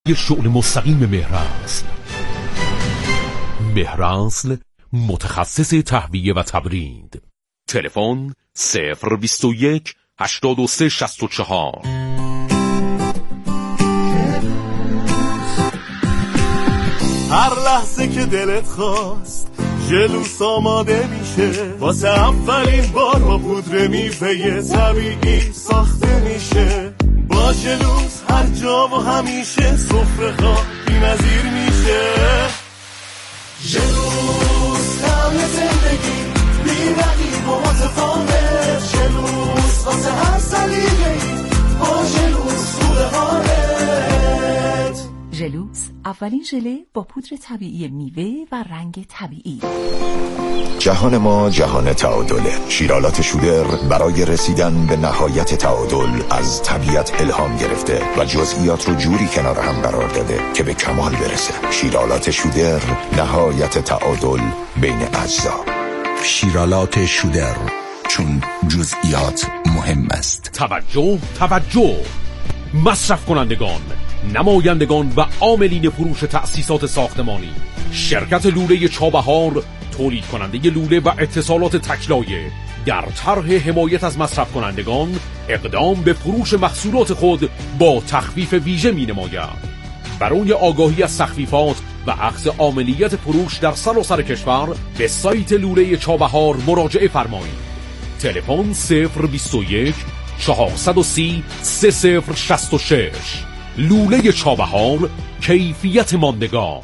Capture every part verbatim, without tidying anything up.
شغل مستقیم مهراصل. مهراصل متخصص تهویه و تبرید. تلفن صفر بیست و یک هشتاد و سه شصت و چهار. هر لحظه که دلت خواست جلوس آماده میشه، واسه اولین بار با پودر میوه طبیعی ساخته میشه. با جلوس هر جا و همیشه سفره ها بی‌نظیر میشه. جلوس طعم زندگی بی رقیب و متفاوت. جلوس واسه هر سلیقه‌ای با جلوس خوبه حالت. جلوس اولین ژله با پودر طبیعی میوه و رنگ طبیعی. جهان ما جهان تعادله. شیرالات شودر برای رسیدن به نهایت تعادل از طبیعت الهام گرفته و جزئیات رو جوری کنار هم قرار داده که به کمال برسه. شیرالات شودر، نهایت تعادل بین اجزا. شیرالات شودر، چون جزئیات مهم است. توجه توجه مصرف کنندگان، نمایندگان و عاملین فروش تأسیسات ساختمانی. شرکت لوله چابهار تولید کننده لوله و اتصالات تکلایه در طرح حمایت از مصرف کنندگان اقدام به فروش محصولات خود با تخفیف ویژه می نماید. برای آگاهی از تخفیفات و اخذ عاملیت فروش در سراسر کشور به سایت لوله چابهار مراجعه فرمایید. تلفن صفر بیست و یک چهارصد و سی سه صفر شصت و شش. لوله چابهار، کیفیت ماندگار.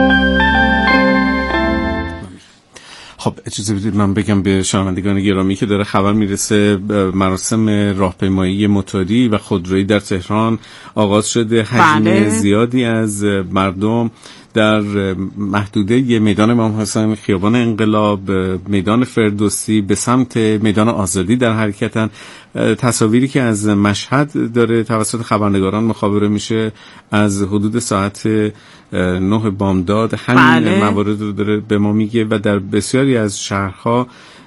خب اجازه بدید من بگم به شنوندگان گرامی که داره خبر میرسه مراسم راهپیمایی موتوری و خودرویی در تهران آغاز شده. حجم بله. زیادی از مردم در محدوده میدان امام حسین، خیابان انقلاب، میدان فردوسی به سمت میدان آزادی در حرکتن. تصاویری که از مشهد داره توسط خبرنگاران مخابره میشه از حدود ساعت نه بامداد همین بله. موارد رو داره به ما میگه و در بسیاری از شهرها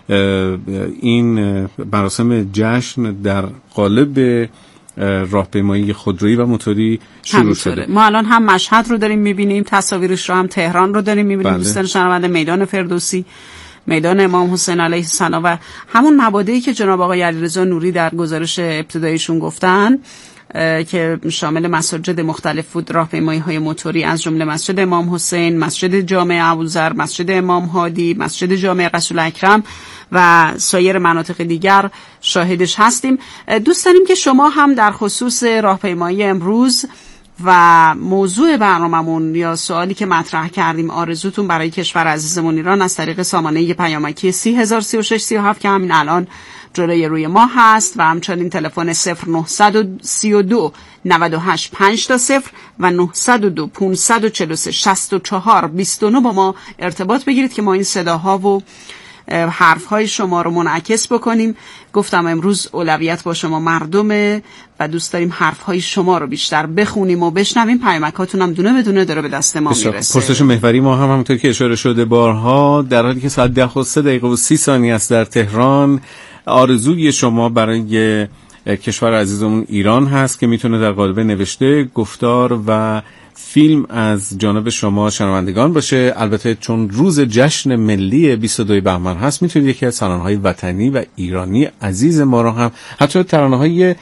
این مراسم جشن در قالب راهپیمایی خودرویی و موتوری شروع شده. ما الان هم مشهد رو داریم میبینیم، تصاویرش رو هم تهران رو داریم میبینیم. بله. دوستان شنونده، میدان فردوسی، میدان امام حسین علیه السلام و همون مبادئی که جناب آقای علیرضا نوری در گزارش ابتداییشون گفتن که شامل مساجد مختلف بود، راهپیمایی‌های موتوری از جمله مسجد امام حسین، مسجد جامع ابوذر، مسجد امام هادی، مسجد جامع رسول اکرم و سایر مناطق دیگر شاهدش هستیم. دوست داریم که شما هم در خصوص راهپیمایی امروز و موضوع برنامه‌مون یا سوالی که مطرح کردیم، آرزوتون برای کشور عزیزمون ایران از طریق سامانه پیامکی سی هزار سی و شش سی و هفت که همین الان جلوی روی ما هست و همچنین تلفن صفر نه سه دو نه هشت پنج تا صفر و نه صفر دو پانصد و چهل و سه شصت و چهار بیست و نه با ما ارتباط بگیرید که ما این صداها و حرفهای شما رو منعکس بکنیم. گفتم امروز اولویت با شما مردمه و دوست داریم حرفهای شما رو بیشتر بخونیم و بشنویم. پیامکاتون هم دونه بدونه داره به دست ما میرسه. پرسش محوری ما هم همونطور که اشاره شده بارها در حالی که ساعت ده و سه دقیقه و سی ثانیه است در تهران، آرزوی شما برای کشور عزیزمون ایران هست که میتونه در قالب نوشته، گفتار و فیلم از جانب شما شنوندگان باشه. البته چون روز جشن ملی بیست و دو بهمن هست میتونید یکی از ترانه‌های وطنی و ایرانی عزیز ما رو هم، حتی ترانه‌های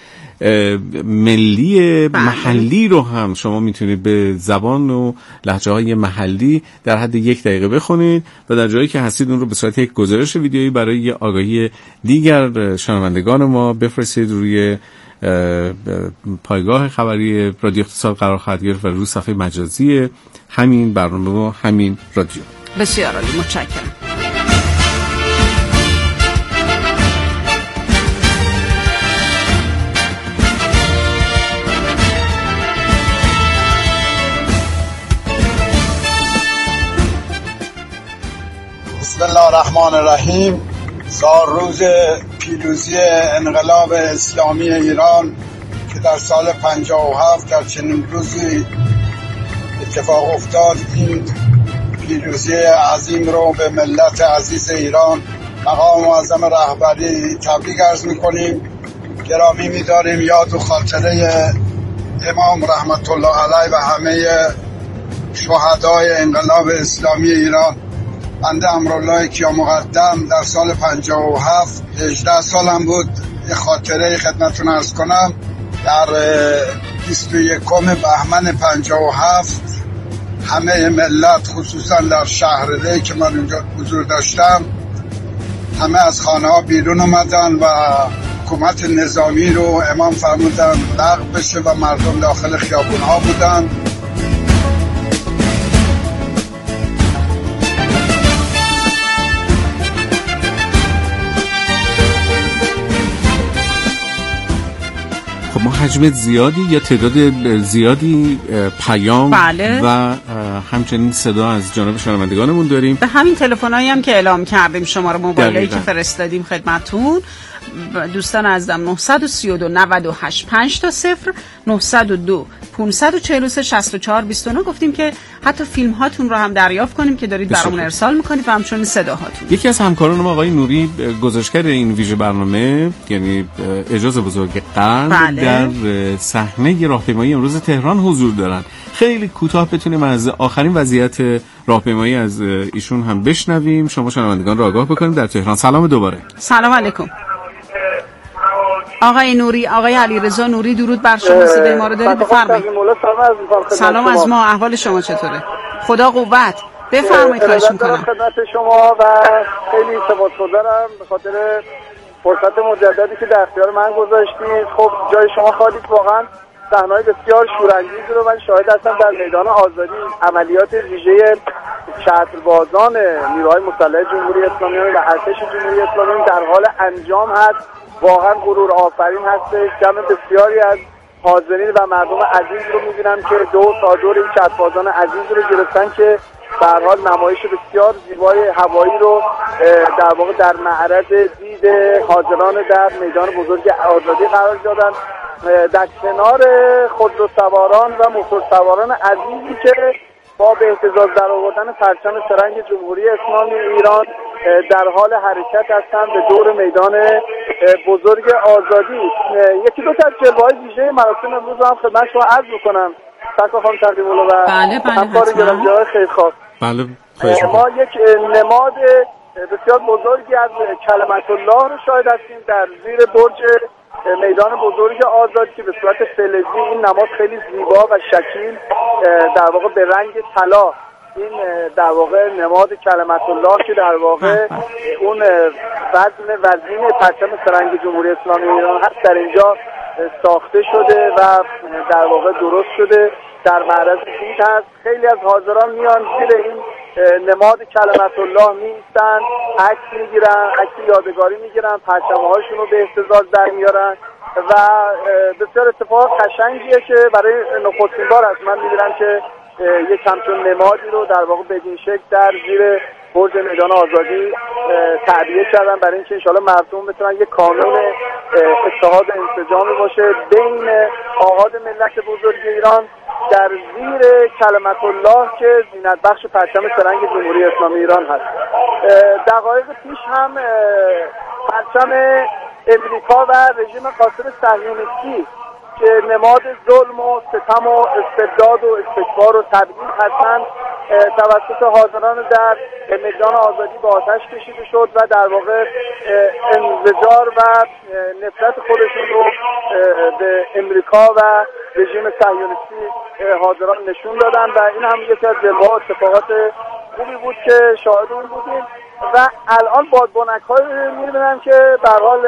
ملی محلی رو هم شما میتونید به زبان و لهجه‌های محلی در حد یک دقیقه بخونید و در جایی که هستید اون رو به صورت یک گزارش ویدیویی برای آگاهی دیگر شنوندگان ما بفرستید. روی پایگاه خبری رادیو اقتصاد قرار خواهد گرفت و روی صفحه مجازی همین برنامه و همین رادیو. بسیار عالی، متشکرم. بسم الله الرحمن الرحیم. سال روز پیروزی انقلاب اسلامی ایران که در سال پنجاه و هفت در چنین روزی اتفاق افتاد، این پیروزی عظیم رو به ملت عزیز ایران، مقام معظم رهبری تبریک عرض می‌کنیم. گرامی می‌داریم یاد و خاطره امام رحمت الله علیه و همه شهدای انقلاب اسلامی ایران. بنده امرالله کیا مقدم در سال پنجاه و هفت هجده سالم بود. یه خاطره خدمتتون عرض کنم. در بیست و یکم بهمن پنجاه و هفت همه ملت خصوصا در شهر ری که من اونجا حضور داشتم همه از خانه ها بیرون اومدن و حکومت نظامی رو امام فرمودن لغو بشه و مردم داخل خیابون ها بودن. خب ما حجم زیادی یا تعداد زیادی پیام بله. و همچنین صدا از جانب شنوندگانمون داریم. به همین تلفن‌هایی هم که اعلام کردیم شماره موبایلی که فرستادیم خدمتتون دوستان عزیزم نه سه دو نه هشت پنج تا صفر نه صفر دو پانصد و چهل و سه شصت و چهار بیست و نه گفتیم که حتی فیلم هاتون رو هم دریافت کنیم که دارید برامون ارسال میکنید و همچنین صداهاتون. یکی از همکاران ما آقای نوری گزارشگر این ویژه برنامه یعنی اعجاز بزرگ قرن بله. در صحنه راهپیمایی امروز تهران حضور دارن. خیلی کوتاه بتونیم از آخرین وضعیت راهپیمایی از ایشون هم بشنویم، شما شنوندگان را آگاه بکنیم در تهران. سلام دوباره. سلام علیکم آقای نوری، آقای علیرضا نوری، درود بر شما. صدای ما رو دارید؟ بفرمایید. سلام از ما، احوال شما چطوره؟ خدا قوت. بفرمایید. خواهش می‌کنم. خدمت شما و خیلی سپاسگزارم به خاطر فرصت مجددی که در اختیار من گذاشتید. خب جای شما خالی، واقعا صحنه‌های بسیار شورانگیز رو من شاهد هستم در میدان آزادی. عملیات ویژه چتربازان نیروهای مسلح جمهوری اسلامی و ارتش جمهوری اسلامی در حال انجام هست. واقعا غرور آفرین هستش. جمع بسیاری از حاضرین و مردم عزیز رو می‌بینم که دو تا دور این چتربازان عزیز رو گرفتن که به هر حال نمایش بسیار زیبای هوایی رو در واقع در معرض دید حاضران در میدان بزرگ آزادی قرار دادن. در کنار خودروسواران و موتورسواران عزیزی که با به اهتزاز در آوردن پرچم سرنگ جمهوری اسلامی ایران در حال حرکت هستند به دور میدان بزرگ آزادی. یکی دو تا از جلوه‌های ویژه مراسم امروز هم خدمت شما عرض می‌کنم. سرکار خانم تقدیم الله و بله بله همکار گرامی‌های خیرخواه. بله ما یک نماد بسیار بزرگی از کلمت الله رو شاهد هستیم در زیر برج میدان بزرگ آزادی که به صورت فلزی این نماد خیلی زیبا و شکیل در واقع به رنگ طلا این در واقع نماد کلمت الله که در واقع اون وزن وزین پرچم سرنگ جمهوری اسلامی ایران هست در اینجا ساخته شده و در واقع درست شده در معرض دید هست. خیلی از حاضران میان زیر این نماد کلمت الله میستن، عکس میگیرن، عکس یادگاری میگیرن، پرچم‌هاشون رو به اهتزاز در میارن و بسیار اتفاق قشنگیه که برای نخستین بار است من میبینم که یک همچون نمادی رو در واقع بدین شکل در زیر برج میدان آزادی تعبیه کردن برای اینکه انشاءالله مردم بتونن یک کانون اتحاد و انسجامی باشه بین آحاد ملت بزرگ ایران در زیر کلمت الله که زینت بخش پرچم سرنگ جمهوری اسلامی ایران هست. دقایق پیش هم پرچم امریکا و رژیم قاصد صهیونیستی که نماد ظلم و ستم و استبداد و استکبار و تبعیض هستند توسط حاضران در میدان آزادی به آتش کشیده شد و در واقع انزجار و نفرت خودشون رو به امریکا و رژیم صهیونیستی حاضران نشون دادن و این هم یکی از جلوه‌ها اتفاقات خوبی بود که شاهد اون بودیم و الان بادبانک های می‌بینم که به هر حال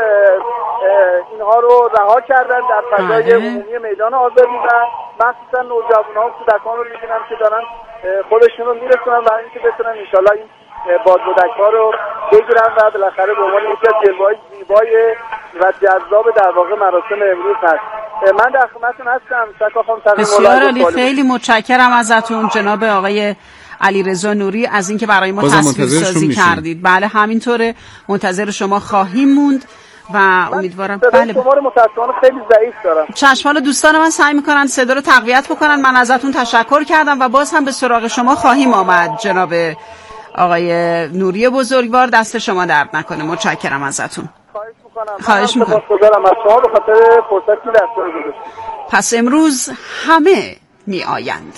اینها رو رها کردن در فضای عمومی میدان آزادی و مخصوصا نوجوان‌ها و کودکان رو می‌بینم که دارن خودشون رو میرسونن و اینکه بتونن انشالله این بادبانک ها رو بگیرن و بالاخره به عنوان یکی از جلوه‌های زیبای و جذاب در واقع مراسم امروز هست. من در خدمتتون هستم. سرکار خانم تقدیم بسیار عالی، خیلی متشکرم ازتون جناب آقای علیرضا نوری از اینکه برای ما تصویرسازی کردید. بله همینطوره، منتظر شما خواهیم موند و امیدوارم بله شما رو متأسفانه خیلی ضعیف دارم. چشمان دوستان من سعی میکنن صدا رو تقویت بکنن. من ازتون تشکر کردم و باز هم به سراغ شما خواهیم آمد جناب آقای نوری بزرگوار. دست شما درد نکنه. متشکرم ازتون. خواهش میکنم. خواهش میکنم. سپاسگزارم از شما به خاطر فرصتی که در اختیار گذاشتید. پس امروز همه می آیند.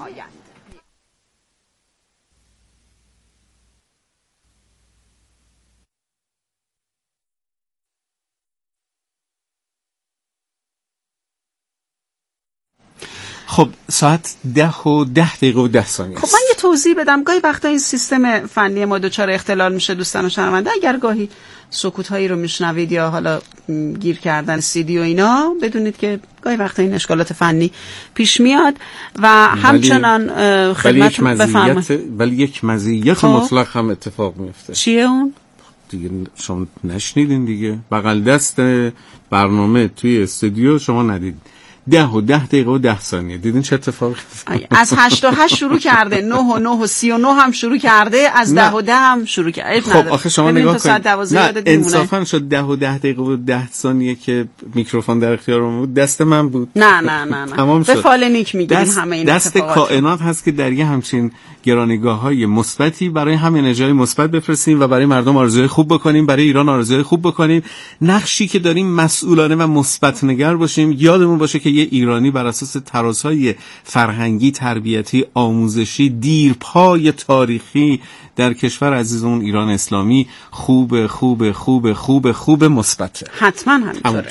خب ساعت ده و ده دقیقه و ده ثانیه. خب من یه توضیح بدم. گاهی وقتا این سیستم فنی ما دچار اختلال میشه دوستان و شنونده. اگر گاهی سکوت هایی رو میشنوید یا حالا گیر کردن سیدی و اینا، بدونید که گاهی وقتا این اشکالات فنی پیش میاد و همچنان خدمت بفرمایید. ولی یک مزیت خب. مطلق هم اتفاق میفته. چیه اون؟ دیگه شما نشنیدین دیگه. بغل دست برنامه توی استودیو شما ندیدین. ده و ده دقیقه و ده ثانیه. دیدین چه اتفاقی؟ از هشت و هشت شروع کرده، نه و نه و سی و نه هم شروع کرده، از ده و ده هم شروع کرده. خب آخه شما نگاه کنید. نه انصافا شد ده و ده دقیقه و ده ثانیه که میکروفون در اختیارم بود دست من بود. نه نه نه نه. تمام شد. به فال نیک میگین همه این دست کائنات هست که در یه همچین گرانیگاه‌های مثبتی برای همین انرژی مثبت بفرستیم و برای مردم آرزوی خوب بکنیم، برای ایران آرزوی خوب بکنیم. نقشی که داریم مسئولانه و مثبت نگر باشیم. یادمون باشه که یه ایرانی بر اساس ترازهای فرهنگی، تربیتی، آموزشی، دیرپای تاریخی در کشور عزیزمون ایران اسلامی خوب خوب خوب خوب خوب مثبته. حتما همینطوره.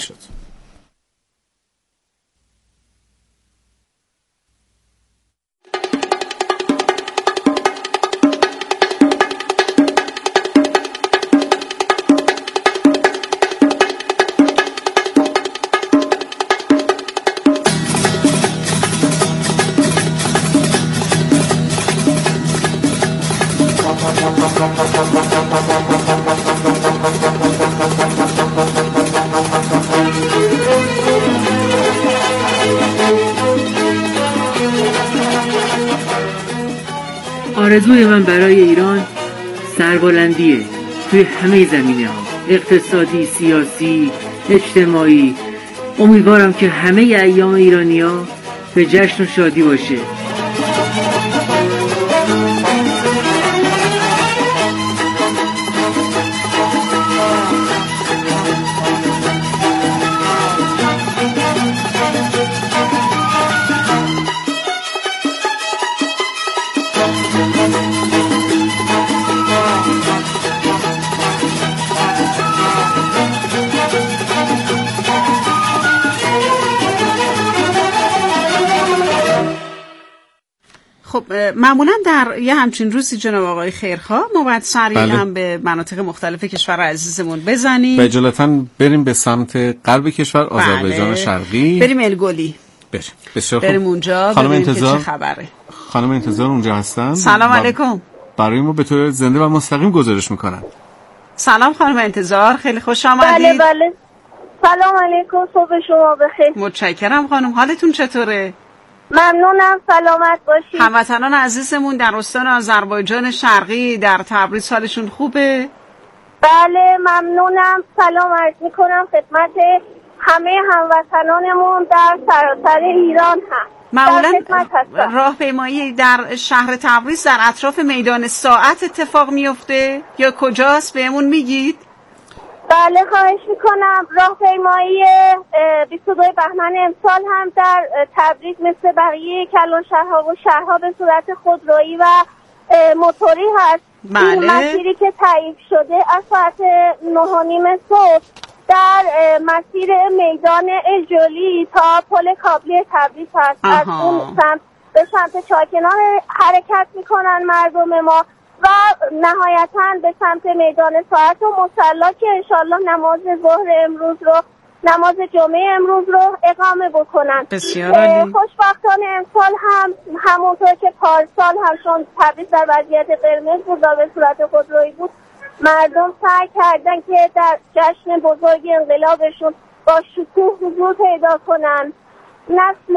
آرزوی من برای ایران سربلندیه توی همه زمینه ها، اقتصادی، سیاسی، اجتماعی. امیدوارم که همه ایام ایرانی ها به جشن و شادی باشه. خب معمولا در یه همچین روزی جناب آقای خیرخواه ما باید سری بله. هم به مناطق مختلف کشور عزیزمون بزنیم. به اجالتا بریم به سمت غرب کشور، آذربایجان بله. شرقی. بریم الگولی. بریم. بسیار خوب. بریم اونجا ببینیم که چه خبره. خانم انتظار اونجا هستن. سلام علیکم. برای ما به طور زنده و مستقیم گزارش میکنن. سلام خانم انتظار، خیلی خوش آمدید. بله بله. سلام علیکم، صبح شما بخیر. متشکرم خانم، حالتون چطوره؟ ممنونم، سلامت باشید. هموطنان عزیزمون در استان آذربایجان شرقی در تبریز حالشون خوبه؟ بله ممنونم، سلام عرض میکنم خدمت همه هموطنانمون در سراسر ایران هم. معمولا راهپیمایی در شهر تبریز در اطراف میدان ساعت اتفاق میفته یا کجاست بهمون میگید؟ بله خواهش میکنم. راهپیمایی بیست و دو بهمن امسال هم در تبریز مثل بقیه کلان شهرها و شهرها به صورت خودرویی و موتوری هست. بله. این مسیری که تعیین شده از ساعت نه و نیم صبح در مسیر میدان الجولی تا پل کابلی تبریز هست. آها. از اون سمت به سمت چاکنان حرکت میکنن مردم ما و نهایتاً به سمت میدان ساعت و مصلی که انشالله نماز ظهر امروز رو نماز جمعه امروز رو اقامه بکنن. بسیار عالی. خوشبختانه امسال هم همونطور که پارسال هم چون تبریز در وضعیت قرمز بود و به صورت خودرویی بود، مردم سعی کردن که در جشن بزرگ انقلابشون با شکوه حضور پیدا کنن. نسل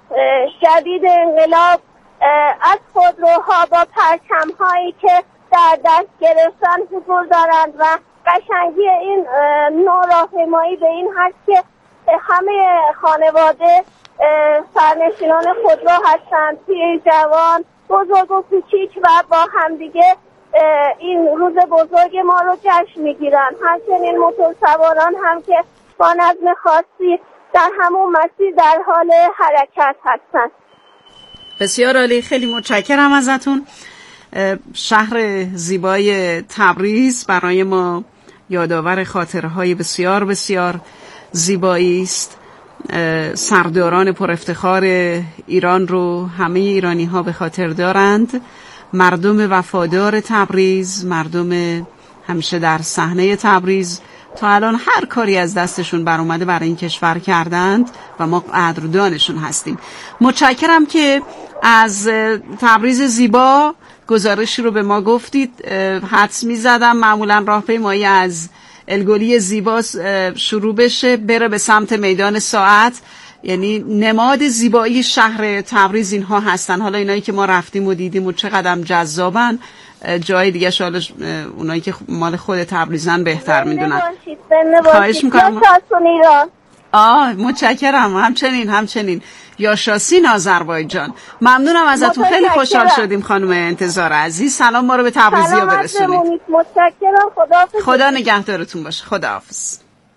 جدید انقلاب از خودروها با پرچم‌هایی که در دست گرفتن حضور دارند و قشنگی این نوع راهپیمایی به این هست که همه خانواده سرنشینان خودرو هستند، پیر جوان، بزرگ و کوچیک و با همدیگه این روز بزرگ ما رو جشن میگیرن. همچنین موتور سواران هم که با نظم خاصی در همون مسیر در حال حرکت هستن. بسیار عالی، خیلی متشکرم ازتون. شهر زیبای تبریز برای ما یادآور خاطرهای بسیار بسیار زیبایی است. سرداران پر افتخار ایران رو همه ایرانی ها به خاطر دارند. مردم وفادار تبریز، مردم همیشه در صحنه تبریز، تا الان هر کاری از دستشون بر اومده برای این کشور کردند و ما قدردانشون هستیم. متشکرم که از تبریز زیبا گزارشی رو به ما گفتید. حدس می‌زدم معمولا راهپیمایی از الگلی زیبا شروع بشه بره به سمت میدان ساعت، یعنی نماد زیبایی شهر تبریز اینها هستن. حالا اینایی که ما رفتیم و دیدیم و چقدر جذابن، جای دیگه شاید اونایی که مال خود تبریزن بهتر میدونن. خواهش میکنم. آه متشکرم. همچنین همچنین یاشاسین آذربایجان. ممنونم ازتون، خیلی خوشحال شدیم خانم انتظار عزیز. سلام ما رو به تبریزیا برسونید. متشکرم. خداحافظ. خدا نگهدارتون باشه. خداحافظ.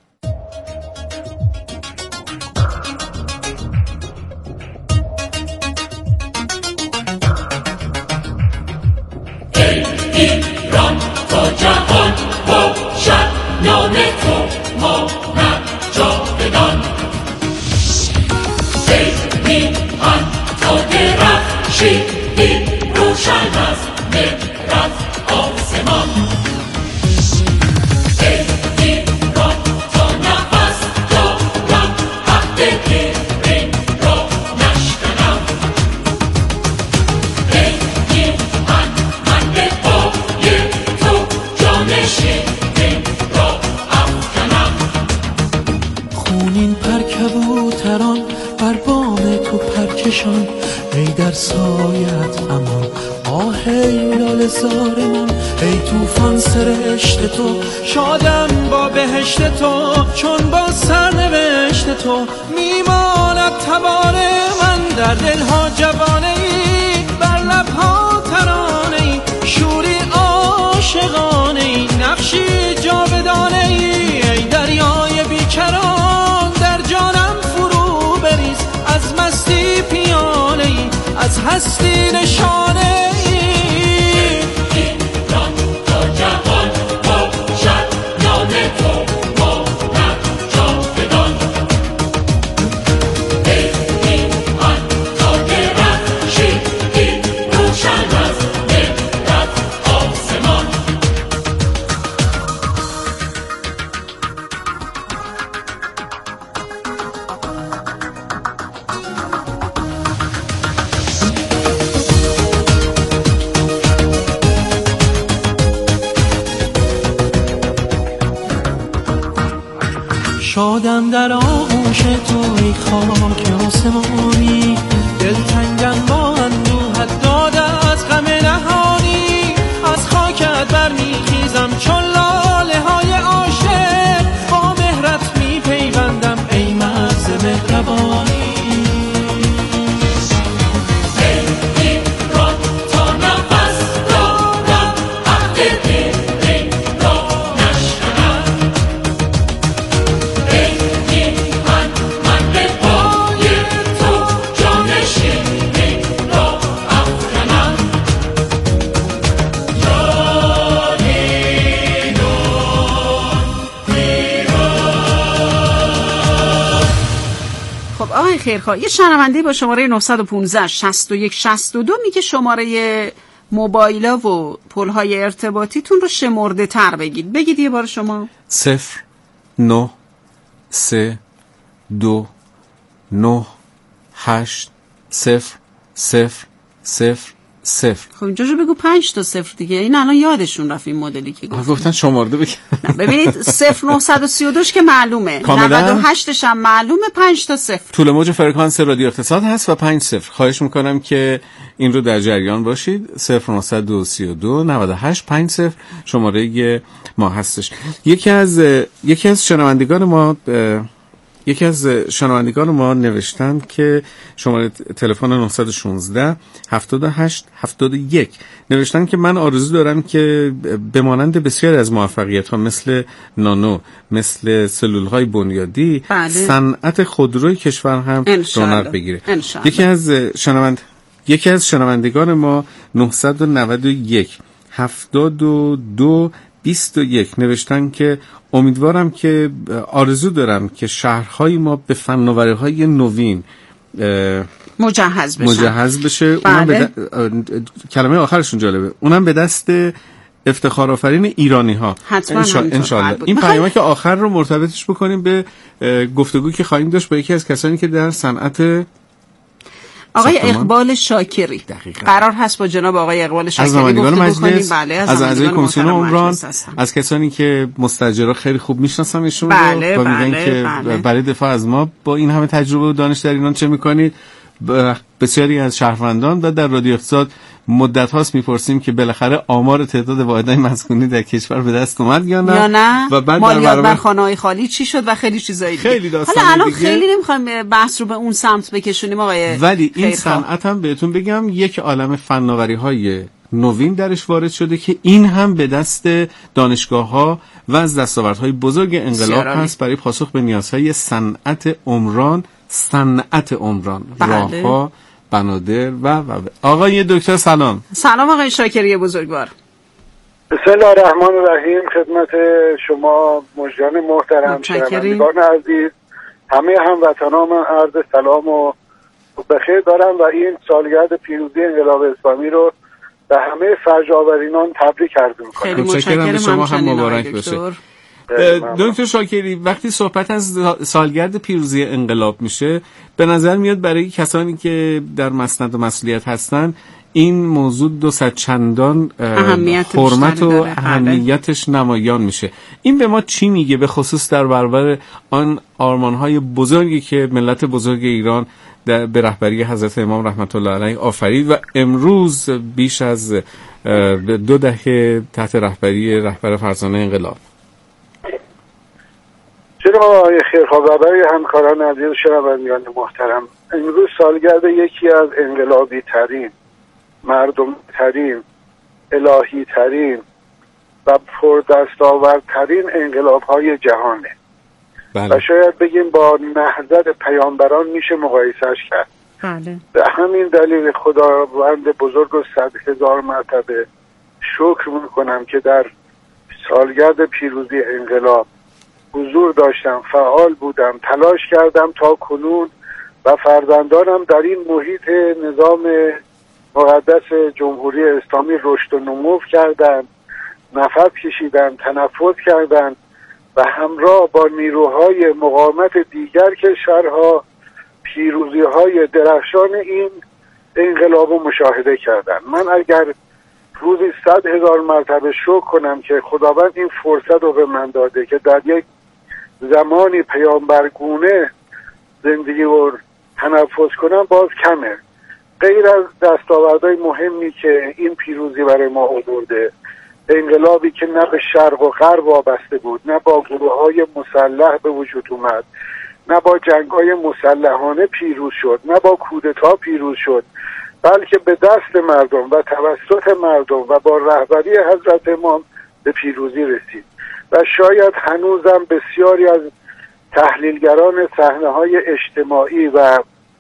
ایران تا جهان باشد نام تو ماند جاودان. ای میهن تا درخشیدی روشن از مهرت آسمان. ای ایران تا نفس دارم عهد گرین را نشکنم. ای میهن من به پای تو جانشین را افکنم. خونین پرکبوتران بر بام تو پرکشان، ای در سایت امان. آه ای لاله زار من، ای توفان سرشت تو. شادم با بهشت تو، چون با سرنوشت تو میماند تبار من. در دلها جوانه ای، بر لبها ترانه ای، شوری عاشقانه ای، نقشی جاودانه ای. ای دریای بیکران در جانم فرو بریز، از مستی پیانه ای، از هستی نشانه ای. ایران تا جهان باشد نام تو ماند جاودان. ای میهن تا درخشیدی روشن از مهرت آسمان. شادم در آغوش تو ای خاک آسمانی، دلتنگم با اندوهت داده از غم نهانی. از خاکت برمیخیزم چون لاله های عاشق، با مهرت میپیوندم ای مرز مهربانی. آقای خیرخواه، یه شنونده با شماره نه یک پنج شصت و یک شصت و دو میگه شماره موبایلا و پل‌های ارتباطیتون رو شمرده تر بگید. بگید یه بار شما. صفر نه سه دو نه هشت صفر صفر صفر صفر. خب اینجا رو بگو پنج تا صفر دیگه. این الان یادشون رفت این مدلی که گفتن. گفتن شمارده بگید. ببینید صفر نه سه دو که معلومه، نود و هشت هم معلومه، پنج تا صفر. طول موج فرکانس رادیو اقتصاد هست و پنج صفر. خواهش میکنم که این رو در جریان باشید. صفر نه سه دو نود و هشت پنج صفر شماره ما هستش. یکی از یکی از شنوندگان ما یکی از شنوندگان ما نوشتن که شماره تلفن نه یک شش هفتاد و هشت هفتاد و یک نوشتن که من آرزو دارم که به مانند بسیاری از موفقیت ها مثل نانو، مثل سلول های بنیادی، بله. صنعت خودروی کشور هم رونق بگیره. یکی از شنوند یکی از شنوندگان ما نه نه یک هفتاد و دو بیست و یک نوشتن که امیدوارم که آرزو دارم که شهرهای ما به فناوری‌های نوین مجهز بشه مجهز بشه. بله. اونم به د... کلمه آخرشون جالبه، اونم به دست افتخار آفرین ایرانی ها. حتما انشالله. این پیامه که آخر رو مرتبطش بکنیم به گفتگویی که خواهیم داشت با یکی از کسانی که در صنعت آقای اقبال شاکری. دقیقا. قرار هست با جناب آقای اقبال شاکری از نمایندگان مجلس، بله، از اعضای کمیسیون عمران، از کسانی که مستاجرها خیلی خوب میشناسم ایشون بله، رو و بله، میگن که بله. برای دفاع از ما با این همه تجربه و دانش در ایران چه میکنید. بسیاری از شهروندان و در رادیو اقتصاد مدت هاست میپرسیم که بالاخره آمار تعداد واحدهای مسکونی در کشور به دست اومد یا نه, یا نه؟ و بعد مالیات بر خانه‌های خالی چی شد و خیلی چیزایی دیگه. خیلی حالا الان خیلی نمیخوایم بحث رو به اون سمت بکشونیم آقای، ولی این صنعت هم بهتون بگم یک عالم فناوری‌های نوین درش وارد شده که این هم به دست دانشگاه‌ها و از دستاوردهای بزرگ انقلاب هست برای پاسخ به نیازهای صنعت عمران صنعت عمران بله. راه‌ها، بنادر و و آقای دکتر سلام. سلام آقای شاکری بزرگوار. بسم الله الرحمن الرحیم. خدمت شما مجریان محترم، شنوندگان عزیز، همه هموطنان من عرض سلام و بخیر دارم و این سالگرد پیروزی انقلاب اسلامی رو به همه فرج‌آورینان تبریک عرض می‌کنم. خیلی متشکرم، شما هم مبارک باشه. دکتر شاکری، وقتی صحبت از سالگرد پیروزی انقلاب میشه به نظر میاد برای کسانی که در مسند و مسئولیت هستن این موضوع دو صد چندان حرمت و اهمیتش نمایان میشه. این به ما چی میگه به خصوص در برابر آن آرمانهای بزرگی که ملت بزرگ ایران به رهبری حضرت امام رحمت الله علیه آفرید و امروز بیش از دو دهه تحت رهبری رهبر فرزانه انقلاب؟ جناب آقای خیرخواه و برای همکاران عزیز شنوندگان محترم، امروز سالگرد یکی از انقلابی ترین، مردم ترین، الهی ترین و پردستاوردترین انقلاب های جهانه. بله. و شاید بگیم با نهضت پیامبران میشه مقایسهش کرد. بله. به همین دلیل خداوند بزرگ و صد هزار مرتبه شکر میکنم که در سالگرد پیروزی انقلاب حضور داشتم، فعال بودم، تلاش کردم تا کنون و فرزندانم در این محیط نظام مقدس جمهوری اسلامی رشد و نمو کردند، نفس کشیدند، تنفس کردند و همراه با نیروهای مقاومت دیگر کشورها پیروزی‌های درخشان این انقلاب رو مشاهده کردند. من اگر روزی صد هزار مرتبه شکر کنم که خداوند این فرصت رو به من داده که در یک زمانی پیامبرگونه زندگی رو تنفس کنم باز کمه. غیر از دستاوردهای مهمی که این پیروزی برای ما آورده، انقلابی که نه به شرق و غرب وابسته بود، نه با گروه‌های مسلح به وجود اومد، نه با جنگ‌های مسلحانه پیروز شد، نه با کودتا پیروز شد، بلکه به دست مردم و توسط مردم و با رهبری حضرت امام به پیروزی رسید. و شاید هنوزم بسیاری از تحلیلگران صحنه‌های اجتماعی و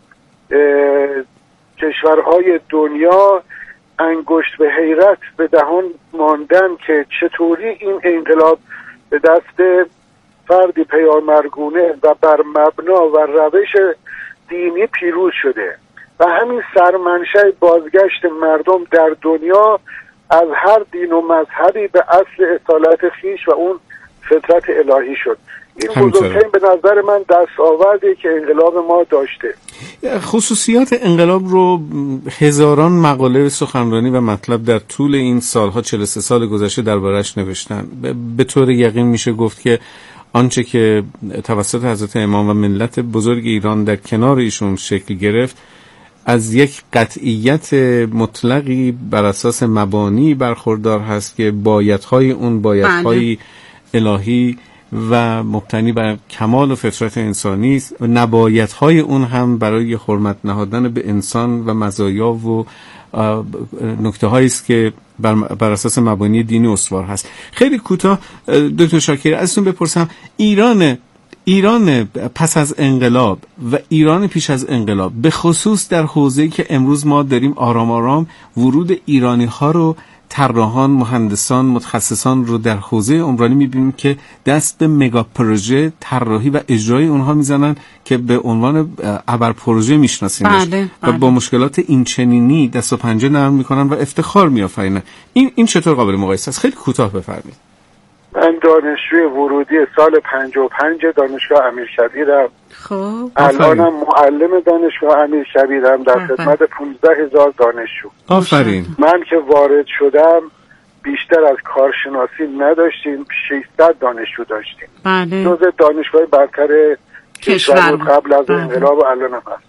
کشورهای دنیا انگشت به حیرت به دهان ماندن که چطوری این انقلاب به دست فردی پیامبرگونه و بر مبنا و روش دینی پیروز شده و همین سرمنشأ بازگشت مردم در دنیا از هر دین و مذهبی به اصل اصالت خیش و اون فطرت الهی شد. این بزرگترین به نظر من دستاوردی که انقلاب ما داشته. خصوصیات انقلاب رو هزاران مقاله سخنرانی و مطلب در طول این سالها چهل و سه سال گذشته درباره‌اش نوشتن. به طور یقین میشه گفت که آنچه که توسط حضرت امام و ملت بزرگ ایران در کنار ایشون شکل گرفت از یک قطعیت مطلقی بر اساس مبانی برخوردار هست که بایدهای اون بایدهای الهی و مبتنی بر کمال و فطرت انسانی است و نبایدهای اون هم برای حرمت نهادن به انسان و مزایا و نکته هایی است که بر, بر اساس مبانی دینی استوار هست. خیلی کوتاه دکتر شاکری ازتون بپرسم، ایران ایران پس از انقلاب و ایران پیش از انقلاب به خصوص در حوزه‌ای که امروز ما داریم آرام آرام ورود ایرانی ها رو، طراحان، مهندسان، متخصصان رو در حوزه عمرانی می‌بینیم که دست به مگا پروژه طراحی و اجرای اونها میزنن که به عنوان ابر پروژه میشناسیمش بله، و با مشکلات این چنینی دست و پنجه نرم میکنن و افتخار میآفرینن. این این چطور قابل مقایسه است؟ خیلی کوتاه بفرمایید. من دانشجوی ورودی سال پنجاه و پنج دانشگاه امیرشبیرم. خب الانم معلم دانشگاه امیرشبیرم در خدمت پانزده هزار دانشجو. آفرین. من که وارد شدم بیشتر از کارشناسی نداشتیم، ششصد دانشجو داشتیم. بله. جزء دانشگاه برتر کشور بود قبل از انقلاب و الان هم هست.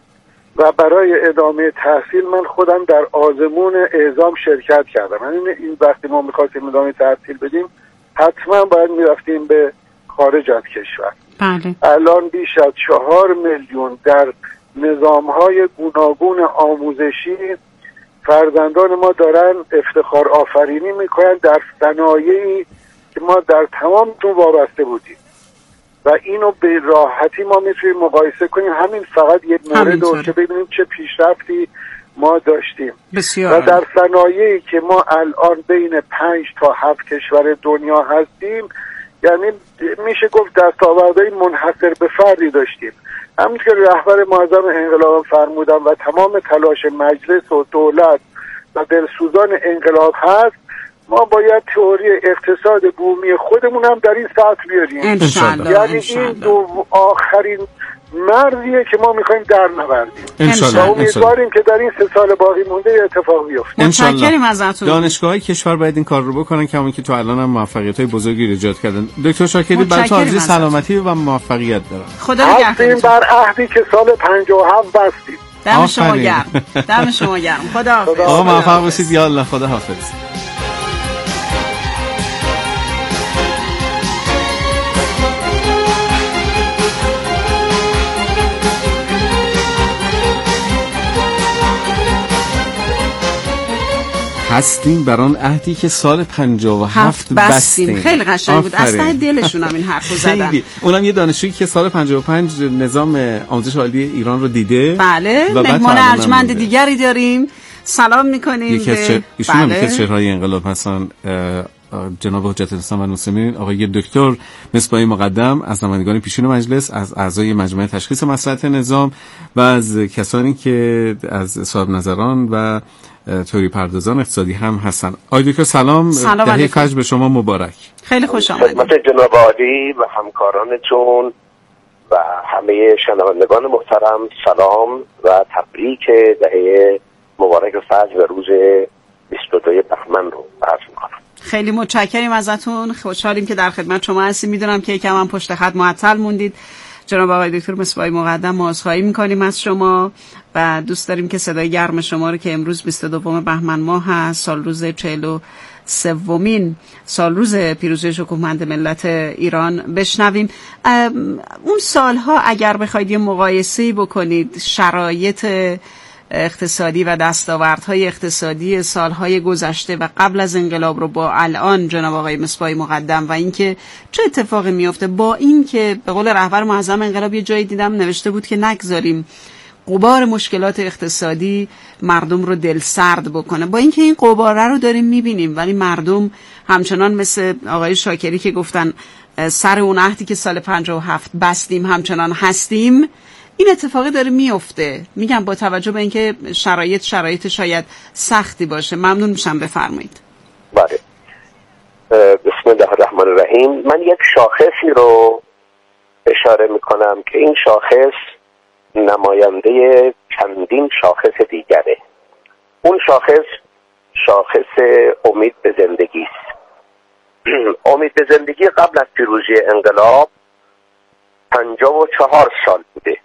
و برای ادامه تحصیل من خودم در آزمون اعزام شرکت کردم. یعنی این وقتی ما می‌خواستیم ادامه تحصیل بدیم حتما باید میرفتیم به خارج از کشور. بله. الان بیش از چهار میلیون در نظام‌های گوناگون آموزشی فرزندان ما دارن افتخار آفرینی میکنن در صنایعی که ما در تمامتون وابسته بودیم و اینو به راحتی ما میتونیم مقایسه کنیم. همین فقط یک مورد رو که ببینیم چه پیشرفتی ما داشتیم. بسیار. و در صنایعی که ما الان بین پنج تا هفت کشور دنیا هستیم، یعنی میشه گفت دستاوردهای منحصر به فردی داشتیم. همین که رهبر معظم انقلاب فرمودن و تمام تلاش مجلس و دولت و دلسوزان انقلاب هست، ما باید تئوری اقتصاد بومی خودمون هم در این سطح بیاریم. انشالله. یعنی انشالله. این دو آخرین مرزیه که ما میخوایم در نوردیم. انشالله. و امیدواریم که در این سه سال باقی مونده اتفاق بیفته. متشکریم ازتون. دانشگاه‌های کشور باید این کار رو بکنن که همون که تو الان هم موفقیت‌های بزرگی ایجاد کردن. دکتر شاکری براتون آرزوی سلامتی و موفقیت دارم. خدا نگهدارتون. هستیم بر عهدی که سال پنجاه و هفت بستیم. دم شما گرم. دم شما گرم. خدا حافظ. آقا موفق باشید. یا الله. خدا حافظ. هستیم بر آن عهدی که سال پنجاه و هفت بستیم. خیلی قشنگ بود. اصلا دلشون هم این حرفو زدن. اونم یه دانشجویی که سال پنجاه و پنج نظام آموزش عالی ایران رو دیده. بله. مهمان ارجمند دیگری داریم. سلام می‌کنیم. یکی از چه... ایشون هم یکی از چهره‌های انقلاب هستن، جناب حجت الاسلام و نوسمین آقای دکتر مصباحی مقدم، از نمایندگان پیشین مجلس، از اعضای مجمع تشخیص مصلحت نظام و از کسانی که از صاحب نظران و تئوری پردازان اقتصادی هم هستن. آقای دکتر سلام. سلام دهه فجر به شما مبارک. خیلی خوش آمدید. خدمت جناب عالی و همکارانتون و همه شنوندگان محترم سلام و تبریک دهه مبارک فجر و روز بیست و دو بهمن رو عرض می‌کنم. خیلی متشکریم ازتون. خوشحالیم که در خدمت شما هستیم. میدونم که یکم هم پشت خط معطل موندید. جناب آقای دکتر مصباحی مقدم، ما عذرخواهی می‌کنیم از شما و دوست داریم که صدای گرم شما رو که امروز بیست و دو بهمن ماه هست، سال روز چهل و سومین سال روز پیروزی شکوهمند ملت ایران بشنویم. اون سالها اگر بخواید یه مقایسه‌ای بکنید شرایط اقتصادی و دستاوردهای اقتصادی سالهای گذشته و قبل از انقلاب رو با الان جناب آقای مصباحی مقدم و اینکه چه اتفاقی میفته، با این که به قول رهبر معظم انقلاب یه جایی دیدم نوشته بود که نگذاریم غبار مشکلات اقتصادی مردم رو دل سرد بکنه، با اینکه این غباره رو داریم میبینیم ولی مردم همچنان مثل آقای شاکری که گفتن سر اون عهدی که سال پنجاه و هفت بستیم همچنان هستیم. این اتفاقی داره میفته. میگم با توجه به اینکه شرایط شرایط شاید سختی باشه. ممنون میشم، بفرمایید. بله. بسم الله الرحمن الرحیم. من یک شاخصی رو اشاره میکنم که این شاخص نماینده چندین شاخص دیگره. اون شاخص شاخص امید به زندگی است. امید به زندگی قبل از پیروزی انقلاب پنجاه و چهار سال بوده.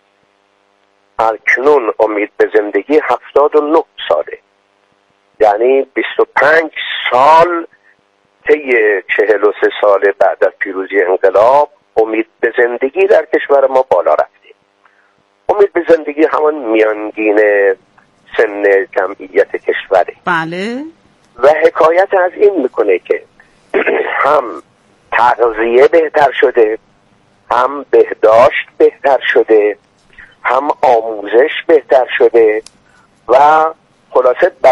اکنون امید به زندگی هفتاد و نه ساله، یعنی بیست و پنج سال طی چهل و سه سال بعد از پیروزی انقلاب امید به زندگی در کشور ما بالا رفته. امید به زندگی همان میانگین سن جمعیت کشوره. بله. و حکایت از این میکنه که هم تغذیه بهتر شده، هم بهداشت بهتر شده، هم آموزش بهتر شده و خلاصه